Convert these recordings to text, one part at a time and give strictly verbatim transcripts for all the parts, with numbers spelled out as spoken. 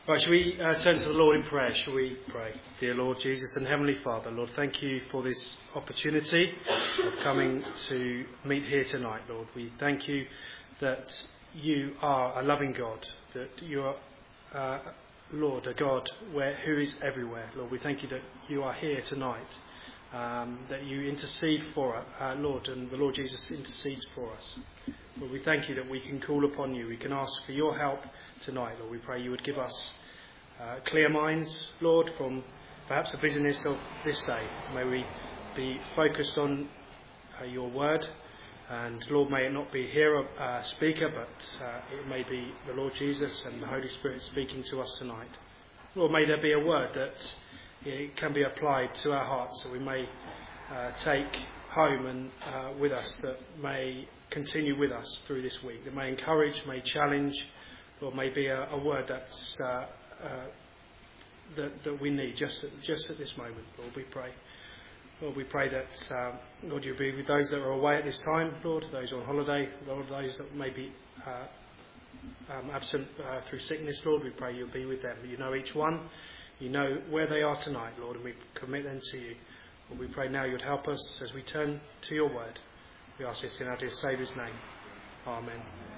Right, shall we uh, turn to the Lord in prayer? Shall we pray? Dear Lord Jesus and Heavenly Father, Lord, thank you for this opportunity of coming to meet here tonight, Lord. We thank you that you are a loving God, that you are, uh, Lord, a God where, who is everywhere. Lord, we thank you that you are here tonight, um, that you intercede for us, uh, Lord, and the Lord Jesus intercedes for us. Lord, we thank you that we can call upon you. We can ask for your help tonight, Lord. We pray you would give us uh, clear minds, Lord, from perhaps the busyness of this day. May we be focused on uh, your word. And Lord, may it not be here a uh, speaker, but uh, it may be the Lord Jesus and the Holy Spirit speaking to us tonight. Lord, may there be a word that it can be applied to our hearts, so we may uh, take home and uh, with us, that may continue with us through this week, that may encourage, may challenge, or may be a, a word that's uh, uh, that, that we need just at, just at this moment. Lord, we pray. Lord, we pray that, uh, Lord, you'll be with those that are away at this time, Lord, those on holiday, Lord, those that may be uh, um, absent uh, through sickness, Lord, we pray you'll be with them. You know each one. You know where they are tonight, Lord, and we commit them to you. Lord, we pray now you'd help us as we turn to your word. We ask this in our dear Saviour's name. Amen.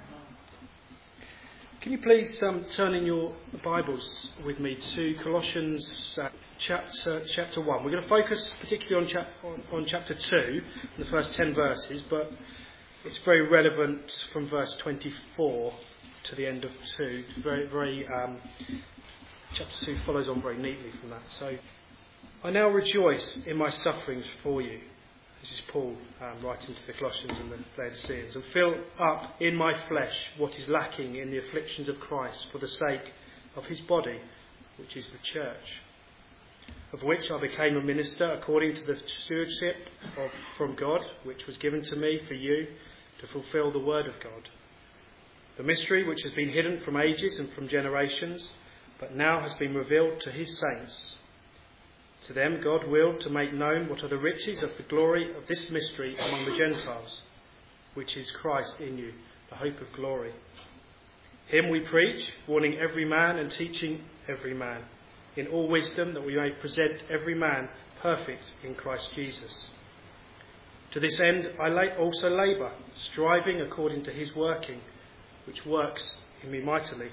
Can you please um, turn in your Bibles with me to Colossians uh, chapter chapter one. We're going to focus particularly on, chap- on, on chapter two, the first ten verses, but it's very relevant from verse twenty-four to the end of two. It's very, very um, chapter two follows on very neatly from that. So, I now rejoice in my sufferings for you. This is Paul um, writing to the Colossians and the Laodiceans. And fill up in my flesh what is lacking in the afflictions of Christ for the sake of his body, which is the church, of which I became a minister according to the stewardship of, from God, which was given to me for you to fulfill the word of God. The mystery which has been hidden from ages and from generations, but now has been revealed to his saints. To them God willed to make known what are the riches of the glory of this mystery among the Gentiles, which is Christ in you, the hope of glory. Him we preach, warning every man and teaching every man, in all wisdom, that we may present every man perfect in Christ Jesus. To this end I also labour, striving according to his working, which works in me mightily.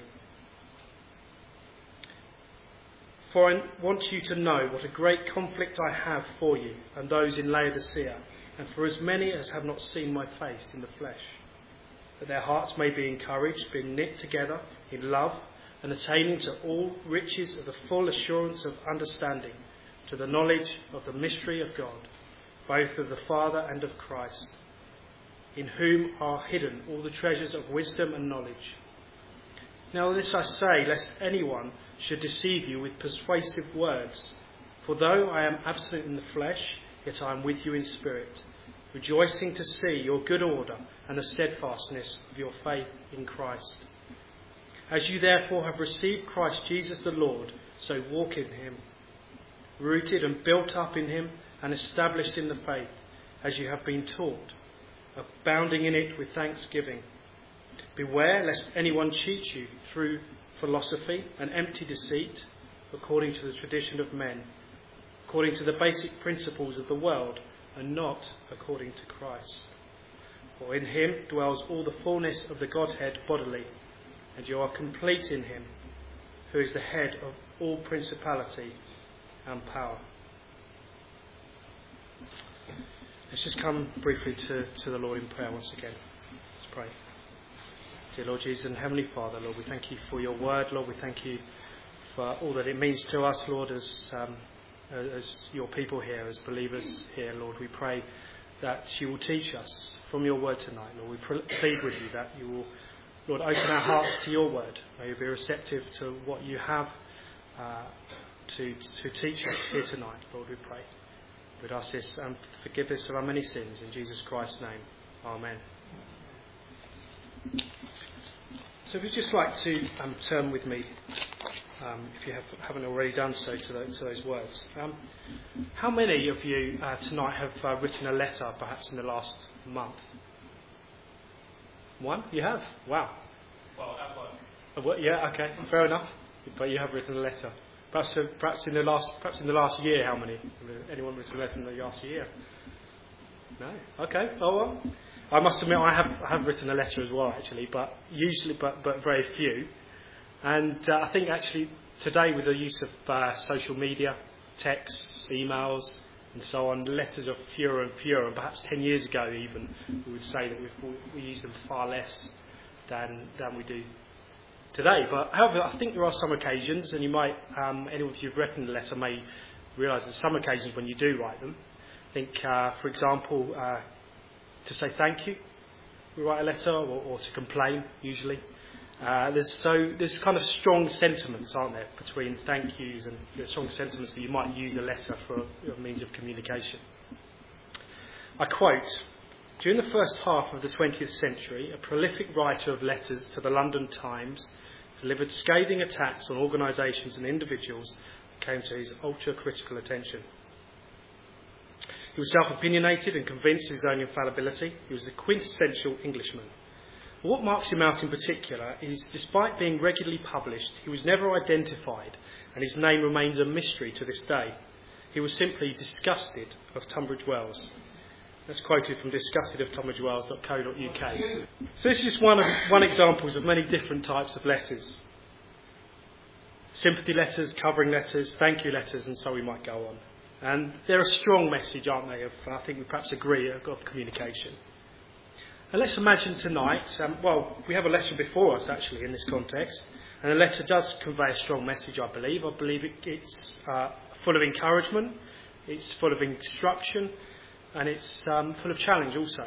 For I want you to know what a great conflict I have for you and those in Laodicea, and for as many as have not seen my face in the flesh, that their hearts may be encouraged, being knit together in love, and attaining to all riches of the full assurance of understanding, to the knowledge of the mystery of God, both of the Father and of Christ, in whom are hidden all the treasures of wisdom and knowledge. Now this I say, lest anyone should deceive you with persuasive words. For though I am absent in the flesh, yet I am with you in spirit, rejoicing to see your good order and the steadfastness of your faith in Christ. As you therefore have received Christ Jesus the Lord, so walk in him, rooted and built up in him and established in the faith, as you have been taught, abounding in it with thanksgiving. Beware lest anyone cheat you through philosophy and empty deceit, according to the tradition of men, according to the basic principles of the world, and not according to Christ. For in him dwells all the fullness of the Godhead bodily, and you are complete in him, who is the head of all principality and power. Let's just come briefly to, to the Lord in prayer once again. Let's pray. Dear Lord Jesus and Heavenly Father, Lord, we thank you for your word. Lord, we thank you for all that it means to us, Lord, as um, as your people here, as believers here. Lord, we pray that you will teach us from your word tonight. Lord, we plead with you that you will, Lord, open our hearts to your word. May we be receptive to what you have uh, to to teach us here tonight. Lord, we pray. We'd ask this and forgive us of our many sins. In Jesus Christ's name. Amen. So if you'd just like to um, turn with me, um, if you have, haven't already done so, to, the, to those words. Um, how many of you uh, tonight have uh, written a letter, perhaps in the last month? One? You have? Wow. Well, at work. At work? Yeah, okay, fair enough. but you have written a letter. Perhaps, uh, perhaps in the last, perhaps in the last year, how many? Anyone written a letter in the last year? No. Okay. Oh well. I must admit, I have I have written a letter as well, actually, but usually, but but very few. And uh, I think actually today, with the use of uh, social media, texts, emails, and so on, letters are fewer and fewer. And perhaps ten years ago, even we would say that we we use them far less than than we do today. But however, I think there are some occasions, and you might, um, anyone who've written a letter may realise that some occasions when you do write them. I think, uh, for example, uh, to say thank you, we write a letter, or, or to complain, usually. Uh, there's so there's kind of strong sentiments, aren't there, between thank yous, and there's strong sentiments that you might use a letter for a means of communication. I quote, "During the first half of the twentieth century, a prolific writer of letters to the London Times delivered scathing attacks on organisations and individuals that came to his ultra-critical attention. He was self-opinionated and convinced of his own infallibility. He was a quintessential Englishman. But what marks him out in particular is, despite being regularly published, he was never identified, and his name remains a mystery to this day. He was simply disgusted of Tunbridge Wells." That's quoted from disgusted of tunbridge wells dot co dot uk. So this is just one of one examples of many different types of letters. Sympathy letters, covering letters, thank you letters, and so we might go on. And they're a strong message, aren't they, of, I think we perhaps agree, of, of communication. And let's imagine tonight, um, well, we have a letter before us, actually, in this context. And the letter does convey a strong message, I believe. I believe it, it's uh, full of encouragement, it's full of instruction, and it's um, full of challenge also.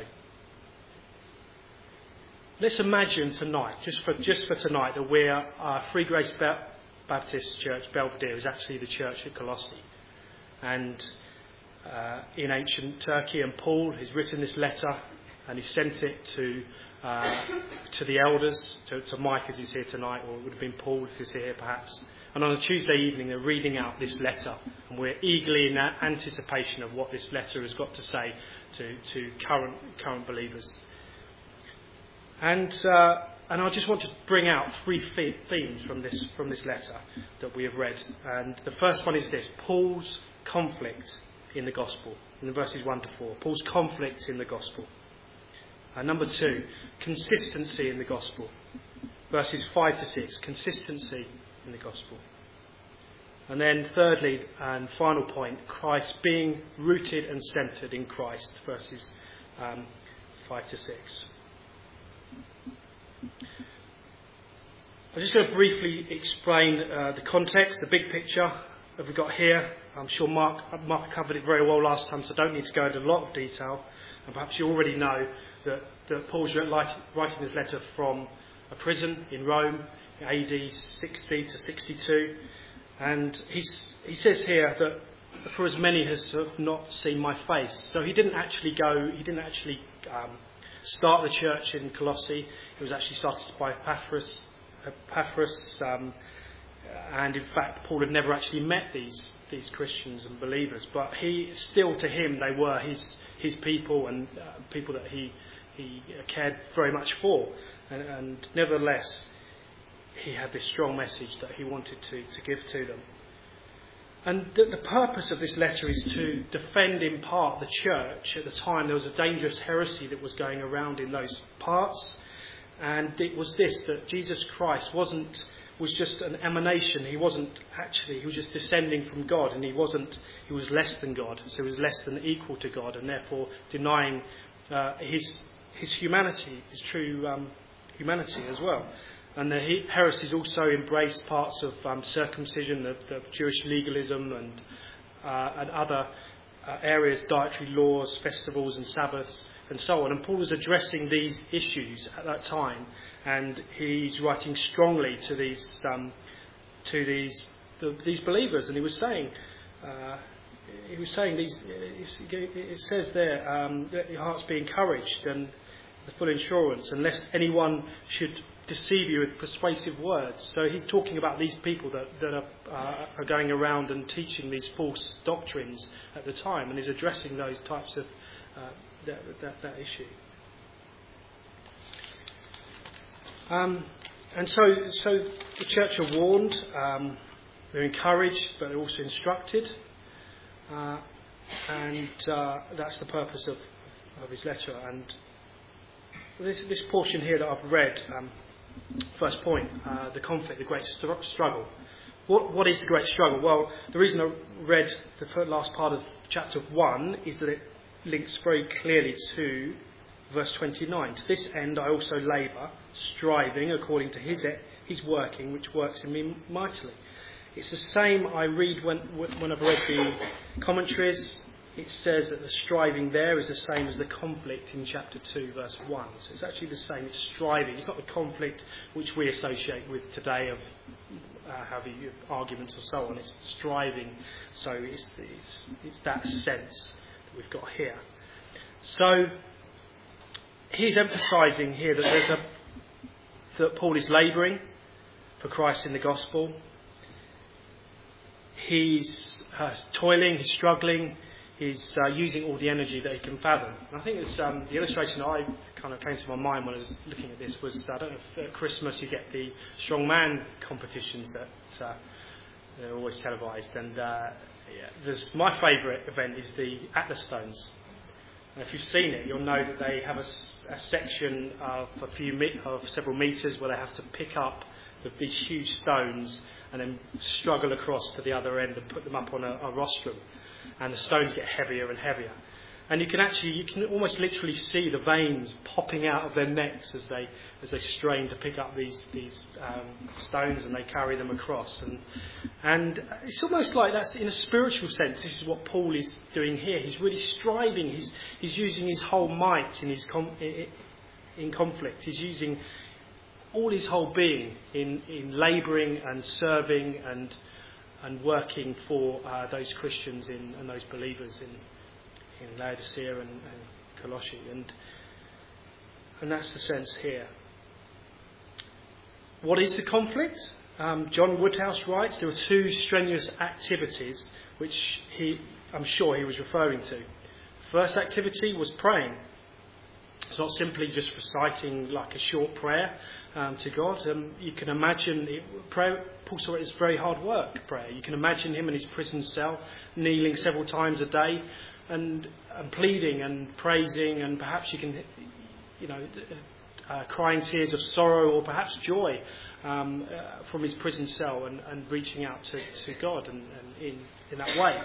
Let's imagine tonight, just for just for tonight, that we're uh, Free Grace ba- Baptist Church, Belvedere, is actually the church at Colossae. And uh, in ancient Turkey, and Paul has written this letter, and he sent it to uh, to the elders, to, to Mike as he's here tonight, or it would have been Paul if he's here perhaps. And on a Tuesday evening, they're reading out this letter, and we're eagerly in anticipation of what this letter has got to say to, to current current believers. And uh, and I just want to bring out three themes from this from this letter that we have read. And the first one is this: Paul's conflict in the gospel, in verses one to four. Paul's conflict in the gospel. And number two, consistency in the gospel, verses five to six. Consistency in the gospel. And then thirdly and final point, Christ, being rooted and centred in Christ, verses um, five to six. I'm just going to briefly explain uh, the context, the big picture that we've got here. I'm sure Mark, Mark covered it very well last time, so I don't need to go into a lot of detail. And perhaps you already know that, that Paul's writing this letter from a prison in Rome, A D sixty to sixty-two. And he's, he says here that for as many as have not seen my face. So he didn't actually go, he didn't actually um, start the church in Colossae. It was actually started by Epaphras. Epaphras um, and in fact, Paul had never actually met these these Christians and believers. But he still, to him, they were his his people and uh, people that he he cared very much for. And, and nevertheless, he had this strong message that he wanted to, to give to them. And the, the purpose of this letter is to defend in part the church. At the time, there was a dangerous heresy that was going around in those parts. And it was this, that Jesus Christ wasn't was just an emanation. He wasn't actually, he was just descending from God, and he wasn't, he was less than God. So he was less than equal to God, and therefore denying uh, his his humanity, his true um, humanity as well. And the heresies also embraced parts of um, circumcision, the, the Jewish legalism, and uh, and other uh, areas, dietary laws, festivals and Sabbaths, and so on. And Paul was addressing these issues at that time, and he's writing strongly to these um, to these the, these believers. And he was saying, uh, he was saying these. It says there, um, let your hearts be encouraged and the full assurance, unless anyone should deceive you with persuasive words. So he's talking about these people that, that are, uh, are going around and teaching these false doctrines at the time, and he's addressing those types of uh, that, that, that issue. Um, And so, so the church are warned, um, they're encouraged, but they're also instructed. Uh, and uh, that's the purpose of, of his letter. And this, this portion here that I've read, um, first point, uh, the conflict, the great str- struggle. What, what is the great struggle? Well, the reason I read the first, last part of chapter one is that it links very clearly to verse twenty-nine. To this end I also labour, striving according to his his working, which works in me mightily. It's the same I read when, when I've read the commentaries. It says that the striving there is the same as the conflict in chapter two, verse one. So it's actually the same. It's striving. It's not the conflict which we associate with today of uh, having arguments or so on. It's striving. So it's, it's, it's that sense that we've got here. So he's emphasising here that there's a that Paul is labouring for Christ in the gospel. He's uh, toiling. He's struggling. He's uh, using all the energy that he can fathom. And I think it's um, the illustration that I kind of came to my mind when I was looking at this was, I don't know if at Christmas you get the strongman competitions that uh, they're always televised. And uh, yeah, there's, my favourite event is the Atlas Stones. And if you've seen it, you'll know that they have a, a section of a few me- of several metres where they have to pick up the, these huge stones and then struggle across to the other end and put them up on a, a rostrum. And the stones get heavier and heavier. And you can actually, you can almost literally see the veins popping out of their necks as they as they strain to pick up these these um, stones and they carry them across. And and it's almost like that's in a spiritual sense. This is what Paul is doing here. He's really striving. He's he's using his whole might in his com- in conflict. He's using all his whole being in in labouring and serving and. and working for uh, those Christians in, and those believers in, in Laodicea and, and Colossae. And, and that's the sense here. What is the conflict? Um, John Woodhouse writes there are two strenuous activities which he, I'm sure he was referring to. First activity was praying. It's not simply just reciting like a short prayer um, to God. Um, you can imagine, it, prayer, Paul saw it as very hard work, prayer. You can imagine him in his prison cell, kneeling several times a day and, and pleading and praising, and perhaps you can, you know, uh, crying tears of sorrow or perhaps joy um, uh, from his prison cell and, and reaching out to, to God and, and in, in that way.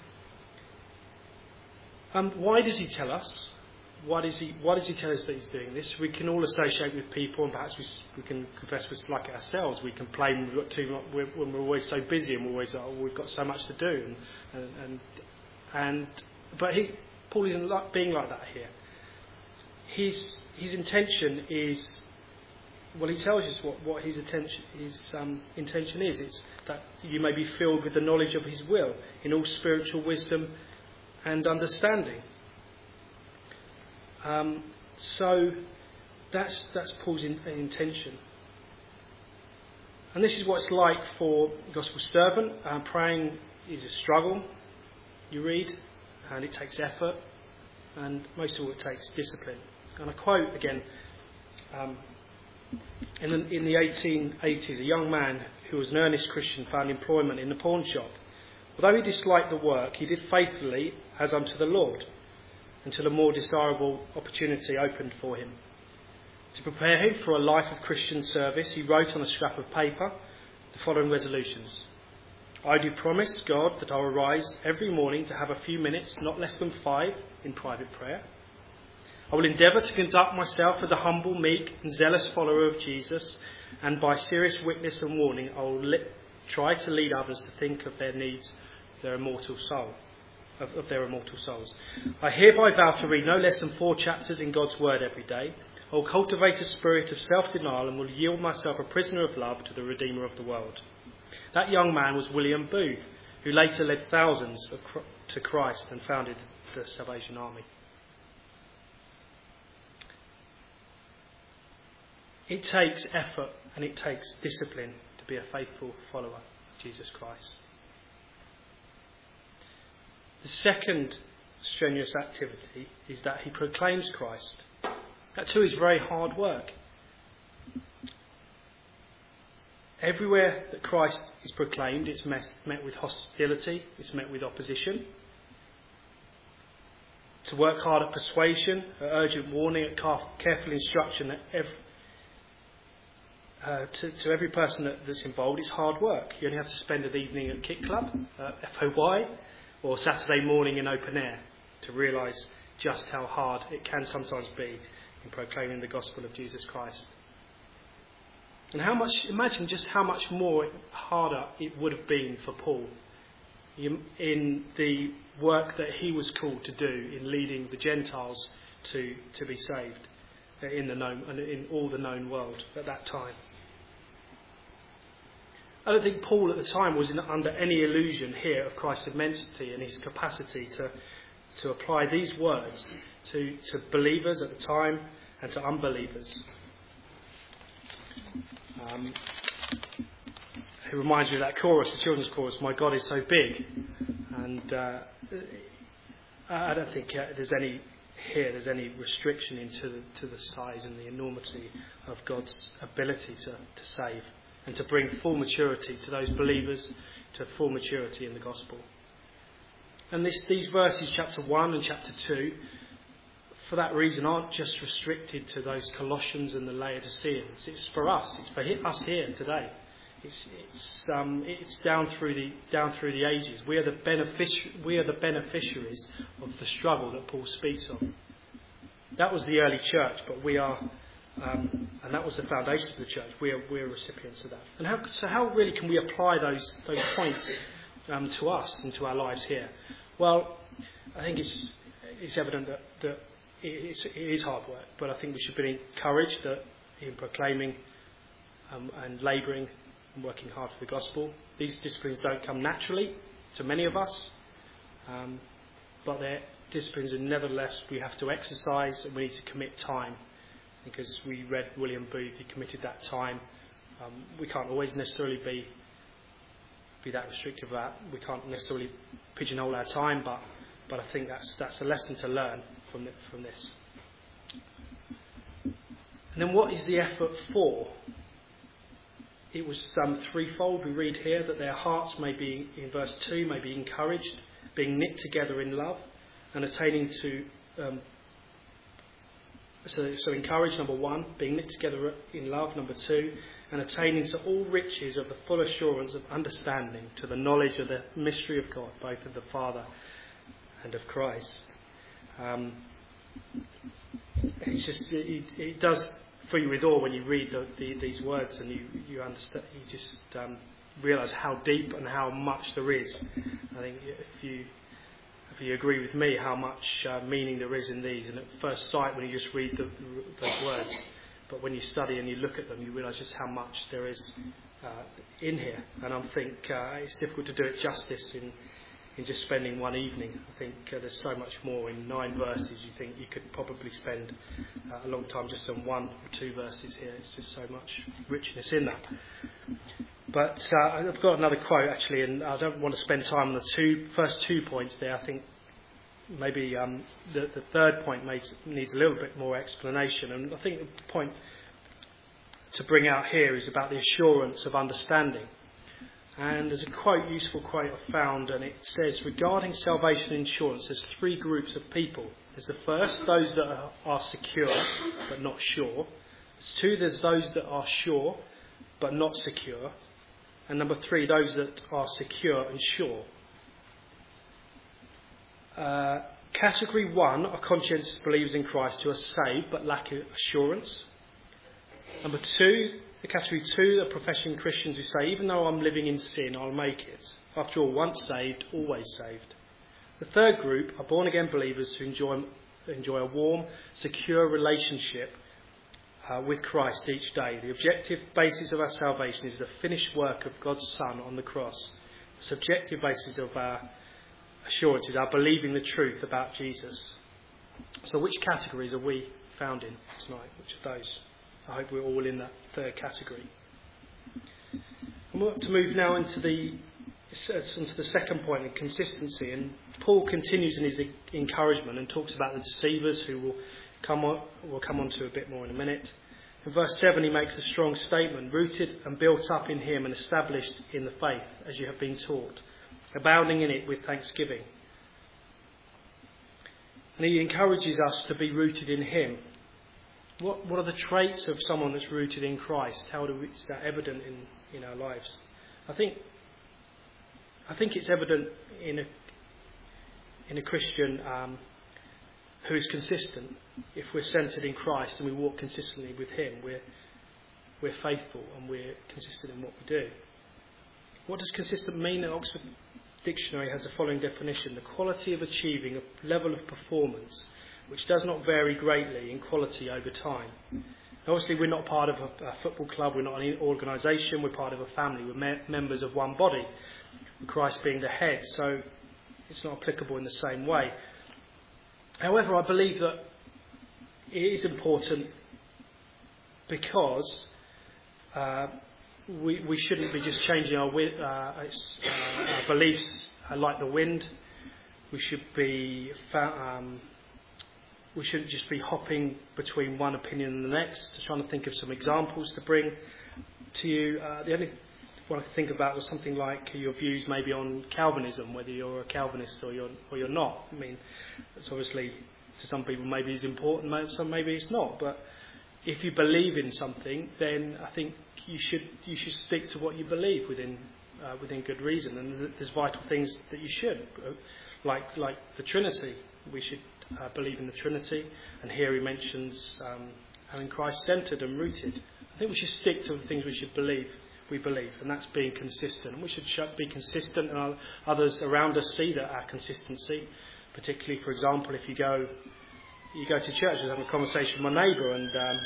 Um, why does he tell us? Why does he? Why does he tell us that he's doing this? We can all associate with people, and perhaps we, we can confess with like ourselves. We complain we've got too much, we're, when we're always so busy, and we're always oh, we've got so much to do. And and and, and but he, Paul isn't like, being like that here. His his intention is, well, he tells us what, what his intention his um, intention is. It's that you may be filled with the knowledge of his will in all spiritual wisdom and understanding. Um, so that's that's Paul's in, intention, and this is what it's like for a gospel servant. Uh, praying is a struggle, you read, and it takes effort, and most of all, it takes discipline. And I quote again: um, in the in the eighteen eighties, a young man who was an earnest Christian found employment in the pawn shop. Although he disliked the work, he did faithfully as unto the Lord, until a more desirable opportunity opened for him. To prepare him for a life of Christian service, he wrote on a scrap of paper the following resolutions. I do promise God that I will rise every morning to have a few minutes, not less than five, in private prayer. I will endeavour to conduct myself as a humble, meek and zealous follower of Jesus, and by serious witness and warning I will li- try to lead others to think of their needs, their immortal soul. Of, of their immortal souls. I hereby vow to read no less than four chapters in God's Word every day. I will cultivate a spirit of self-denial and will yield myself a prisoner of love to the Redeemer of the world. That young man was William Booth, who later led thousands of, to Christ and founded the Salvation Army. It takes effort and it takes discipline to be a faithful follower of Jesus Christ. The second strenuous activity is that he proclaims Christ. That too is very hard work. Everywhere that Christ is proclaimed, it's met, met with hostility, it's met with opposition. To work hard at persuasion, at urgent warning, at careful instruction, at every, uh, to, to every person that, that's involved, it's hard work. You only have to spend an evening at Kit Club, uh, F O Y, or Saturday morning in open air to realise just how hard it can sometimes be in proclaiming the gospel of Jesus Christ. And how much, imagine just how much more harder it would have been for Paul in the work that he was called to do in leading the Gentiles to, to be saved in the known in all the known world at that time. I don't think Paul at the time was in, under any illusion here of Christ's immensity and his capacity to to apply these words to, to believers at the time and to unbelievers. Um, it reminds me of that chorus, the children's chorus, "My God is so big." And uh, I don't think uh, there's any here, there's any restriction into the, to the size and the enormity of God's ability to, to save and to bring full maturity to those believers, to full maturity in the gospel. And this, these verses, chapter one and chapter two, for that reason aren't just restricted to those Colossians and the Laodiceans. It's for us. It's for us here today. It's it's um, it's down through the down through the ages. We are the benefic- we are the beneficiaries of the struggle that Paul speaks of. That was the early church, but we are, um, and that was the foundation of the church. We are we are recipients of that. And how so? How really can we apply those those points um, to us and to our lives here? Well, I think it's it's evident that that it's, it is hard work, but I think we should be encouraged that in proclaiming um, and labouring. Working hard for the gospel. These disciplines don't come naturally to many of us, um, but they're disciplines and nevertheless we have to exercise and we need to commit time, because we read William Booth, he committed that time. Um, we can't always necessarily be be that restrictive about we can't necessarily pigeonhole our time, but but I think that's that's a lesson to learn from the, from this. And then what is the effort for? It was um, threefold. We read here that their hearts may be, in verse two, may be encouraged, being knit together in love, and attaining to, um, so, so encouraged, number one, being knit together in love, number two, and attaining to all riches of the full assurance of understanding, to the knowledge of the mystery of God, both of the Father and of Christ. Um, it's just, it, it does fill you with awe when you read the, the, these words, and you you understand, you just um, realise how deep and how much there is. I think if you if you agree with me, how much uh, meaning there is in these, and at first sight when you just read the, those words, but when you study and you look at them, you realise just how much there is uh, in here. And I think uh, it's difficult to do it justice in. in just spending one evening. I think uh, there's so much more in nine verses. You think you could probably spend uh, a long time just on one or two verses here. It's just so much richness in that. But uh, I've got another quote actually, and I don't want to spend time on the two first two points there. I think maybe um, the, the third point needs, needs a little bit more explanation. And I think the point to bring out here is about the assurance of understanding. And there's a quote, useful quote I found, and it says, regarding salvation insurance, there's three groups of people. There's the first, those that are, are secure but not sure. There's two, there's those that are sure but not secure. And number three, those that are secure and sure. Uh, category one are conscientious believers in Christ who are saved but lack assurance. Number two, the category two are professing Christians who say, even though I'm living in sin, I'll make it. After all, once saved, always saved. The third group are born-again believers who enjoy, enjoy a warm, secure relationship uh, with Christ each day. The objective basis of our salvation is the finished work of God's Son on the cross. The subjective basis of our assurance is our believing the truth about Jesus. So which categories are we found in tonight? Which of those? I hope we're all in that third category. And we want to move now into the into the second point, in consistency. And Paul continues in his encouragement and talks about the deceivers who will come on, we'll come on to a bit more in a minute. In verse seven he makes a strong statement, rooted and built up in him and established in the faith as you have been taught, abounding in it with thanksgiving. And he encourages us to be rooted in him. What what are the traits of someone that's rooted in Christ? How do we, is that evident in, in our lives? I think I think it's evident in a in a Christian um, who is consistent. If we're centred in Christ and we walk consistently with him, we're we're faithful and we're consistent in what we do. What does consistent mean? The Oxford Dictionary has the following definition: the quality of achieving a level of performance which does not vary greatly in quality over time. Obviously, we're not part of a, a football club, we're not an organisation, we're part of a family, we're me- members of one body, with Christ being the head, so it's not applicable in the same way. However, I believe that it is important because uh, we, we shouldn't be just changing our, wi- uh, it's, uh, our beliefs uh, like the wind. We should be fa- um, we shouldn't just be hopping between one opinion and the next. Trying to think of some examples to bring to you. Uh, the only one I could think about was something like your views maybe on Calvinism, whether you're a Calvinist or you're or you're not. I mean, it's obviously to some people maybe it's important, maybe some maybe it's not. But if you believe in something, then I think you should you should stick to what you believe within uh, within good reason. And there's vital things that you should, like like the Trinity. We should uh, believe in the Trinity, and here he mentions um, having Christ centred and rooted. I think we should stick to the things we should believe. We believe, and that's being consistent. And we should be consistent, and others around us see that our consistency. Particularly, for example, if you go, you go to church. I was having a conversation with my neighbour, and um,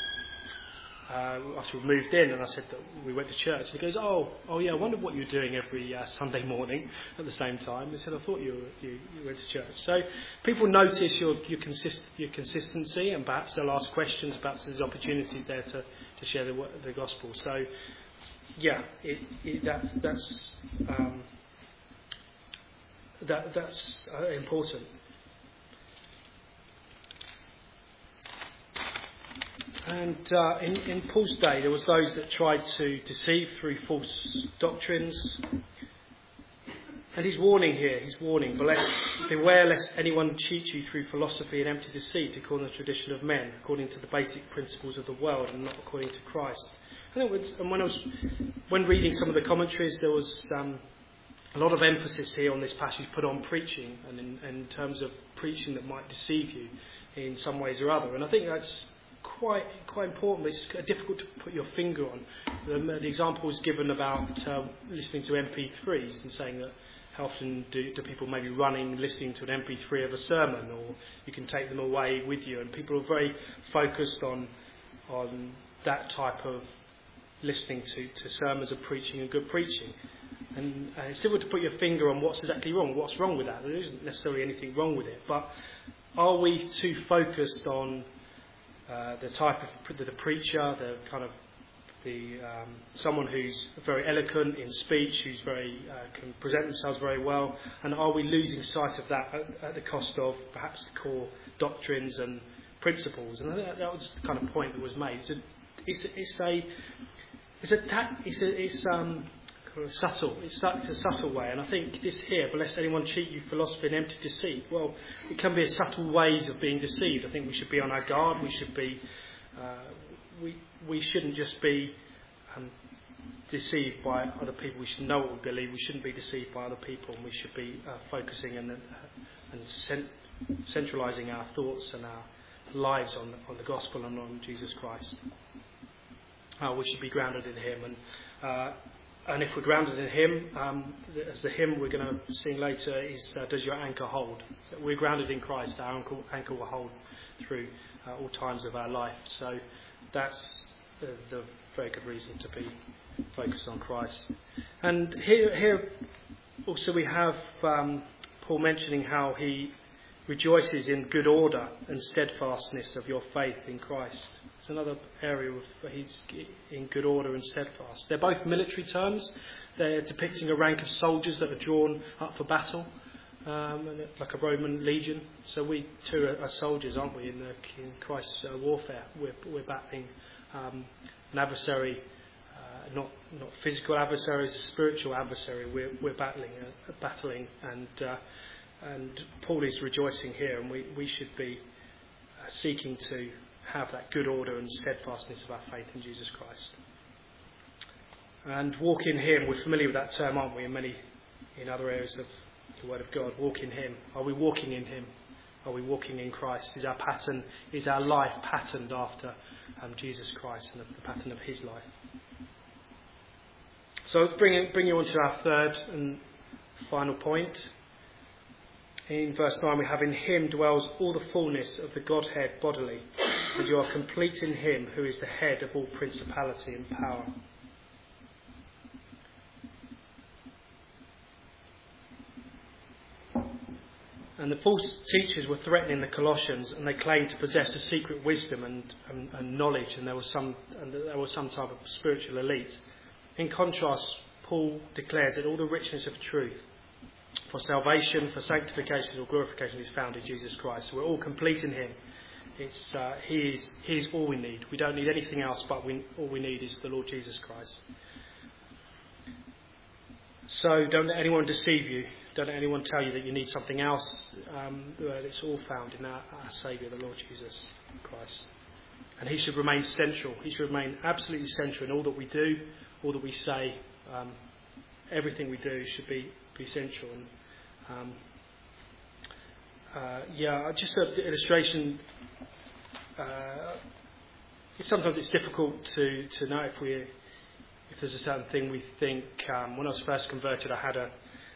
uh, after we moved in, and I said that we went to church. And he goes, "Oh, oh yeah, I wonder what you're doing every uh, Sunday morning at the same time." He said, "I thought you, were, you you went to church." So people notice your your, consist, your consistency, and perhaps they'll ask questions. Perhaps there's opportunities there to, to share the the gospel. So. Yeah, it, it, that, that's um, that, that's uh, important. And uh, in, in Paul's day, there was those that tried to deceive through false doctrines. And he's warning here, he's warning, but lest, beware lest anyone cheat you through philosophy and empty deceit, according to the tradition of men, according to the basic principles of the world, and not according to Christ. And, it was, and when I was when reading some of the commentaries, there was um, a lot of emphasis here on this passage put on preaching, and in, in terms of preaching that might deceive you in some ways or other. And I think that's quite quite important. It's difficult to put your finger on. The, the example was given about uh, listening to M P threes and saying that how often do, do people maybe running, listening to an M P three of a sermon, or you can take them away with you. And people are very focused on on that type of listening to, to sermons of preaching and good preaching. And uh, it's difficult to put your finger on what's exactly wrong. What's wrong with that? There isn't necessarily anything wrong with it. But are we too focused on uh, the type of the, the preacher, the kind of the um, someone who's very eloquent in speech, who's very uh, can present themselves very well, and are we losing sight of that at, at the cost of perhaps the core doctrines and principles? And I think that, that was the kind of point that was made. It's a, it's a, it's a It's a ta- it's a, it's um subtle. It's, su- it's a subtle way, and I think this here, but lest anyone cheat you, philosophy and empty deceit. Well, it can be a subtle ways of being deceived. I think we should be on our guard. We should be uh, we we shouldn't just be um, deceived by other people. We should know what we believe. We shouldn't be deceived by other people, and we should be uh, focusing and uh, and cent- centralising our thoughts and our lives on on the gospel and on Jesus Christ. Uh, we should be grounded in him, and uh, and if we're grounded in him, um, as the hymn we're going to sing later is uh, "Does Your Anchor Hold?" So we're grounded in Christ. Our anchor, anchor will hold through uh, all times of our life. So that's uh, the very good reason to be focused on Christ. And here, here also we have um, Paul mentioning how he rejoices in good order and steadfastness of your faith in Christ. It's another area where he's in good order and steadfast. They're both military terms. They're depicting a rank of soldiers that are drawn up for battle, um, and like a Roman legion. So we too are, are soldiers, aren't we, in, the, in Christ's uh, warfare? We're, we're battling um, an adversary, uh, not not physical adversaries, a spiritual adversary. We're we're battling, uh, battling, and uh, and Paul is rejoicing here, and we we should be uh, seeking to have that good order and steadfastness of our faith in Jesus Christ. And walk in Him. We're familiar with that term, aren't we? In many in other areas of the Word of God, walk in Him. Are we walking in Him? Are we walking in Christ? Is our pattern, is our life patterned after um, Jesus Christ and the pattern of His life? So bring, bring you on to our third and final point. In verse nine we have, in Him dwells all the fullness of the Godhead bodily, and you are complete in Him who is the head of all principality and power. And the false teachers were threatening the Colossians, and they claimed to possess a secret wisdom and, and, and knowledge, and there was some and there was some type of spiritual elite. In contrast, Paul declares that all the richness of truth for salvation, for sanctification or glorification is found in Jesus Christ. So we're all complete in Him. It's uh, He is He is all we need. We don't need anything else, but we, all we need is the Lord Jesus Christ. So don't let anyone deceive you. Don't let anyone tell you that you need something else. Um, it's all found in our, our Saviour, the Lord Jesus Christ. And He should remain central. He should remain absolutely central in all that we do, all that we say. Um, everything we do should be, be central. And um, uh, yeah, just an illustration. Uh, sometimes it's difficult to, to know if we... If there's a certain thing we think, um, when I was first converted, I had a,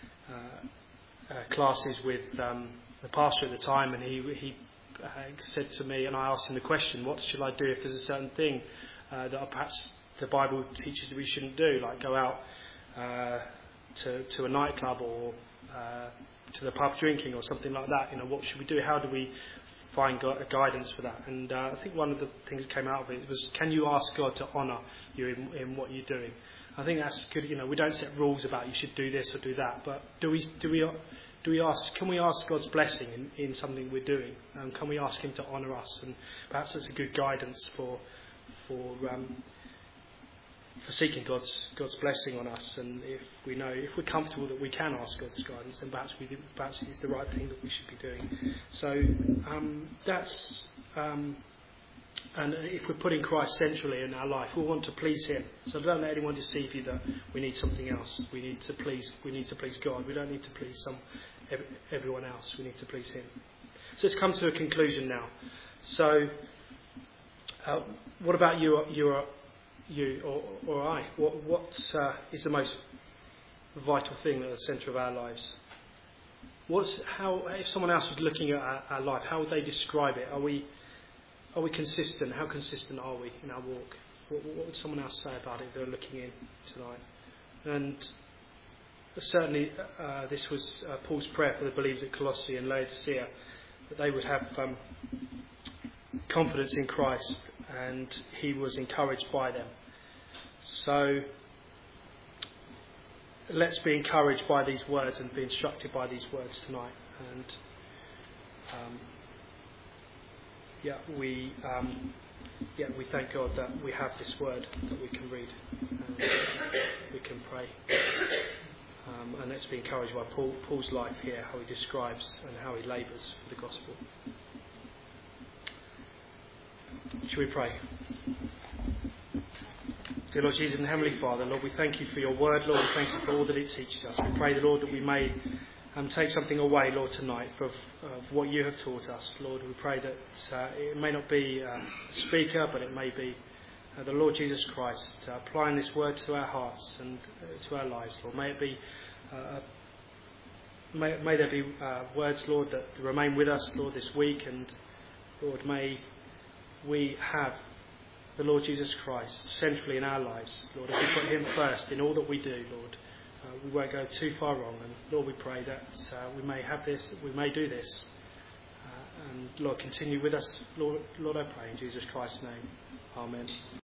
uh, uh, classes with um, the pastor at the time, and he he uh, said to me, and I asked him the question, what should I do if there's a certain thing uh, that perhaps the Bible teaches that we shouldn't do, like go out uh, to to a nightclub or uh, to the pub drinking or something like that. You know, what should we do? How do we find guidance for that? And uh, I think one of the things that came out of it was, can you ask God to honour you in, in what you're doing? I think that's good. You know, we don't set rules about you should do this or do that, but do we do we do we ask? Can we ask God's blessing in, in something we're doing? Um, can we ask Him to honour us? And perhaps that's a good guidance for for um, for seeking God's God's blessing on us. And if we know, if we're comfortable that we can ask God's guidance, then perhaps we do, perhaps it's the right thing that we should be doing. So um, that's um, and if we're putting Christ centrally in our life, we want to please Him. So don't let anyone deceive you that we need something else. We need to please. We need to please God. We don't need to please some everyone else. We need to please Him. So let's come to a conclusion now. So uh, what about you? You are. You or, or I, what, what uh, is the most vital thing at the centre of our lives? What's how? If someone else was looking at our, our life, how would they describe it? Are we are we consistent? How consistent are we in our walk? What, what would someone else say about it if they're looking in tonight? And certainly, uh, this was uh, Paul's prayer for the believers at Colossae and Laodicea, that they would have um, confidence in Christ, and he was encouraged by them. So let's be encouraged by these words and be instructed by these words tonight. And um, yeah, we um, yeah we thank God that we have this word that we can read and we can pray. Um, and let's be encouraged by Paul, Paul's life here, how he describes and how he labours for the gospel. Shall we pray? Dear Lord Jesus and Heavenly Father, Lord, we thank you for your word, Lord. We thank you for all that it teaches us. We pray, Lord, that we may um, take something away, Lord, tonight of, of what you have taught us. Lord, we pray that uh, it may not be uh, the speaker, but it may be uh, the Lord Jesus Christ uh, applying this word to our hearts and uh, to our lives, Lord. May it be, uh, may, may there be uh, words, Lord, that remain with us, Lord, this week, and Lord, may we have the Lord Jesus Christ centrally in our lives. Lord, if we put him first in all that we do, Lord, uh, we won't go too far wrong. And Lord, we pray that uh, we may have this, we may do this. Uh, and Lord, continue with us. Lord, Lord, I pray in Jesus Christ's name. Amen.